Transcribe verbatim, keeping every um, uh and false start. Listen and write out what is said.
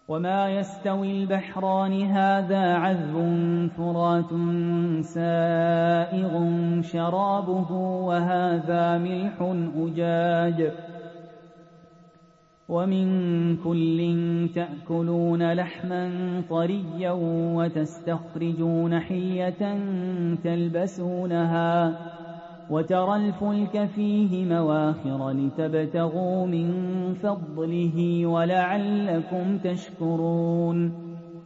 وما يستوي البحران هذا عذب فرات سائغ شرابه وهذا ملح أجاج ومن كل تأكلون لحما طريا وتستخرجون حية تلبسونها وترى الفلك فيه مواخر لتبتغوا من فضله ولعلكم تشكرون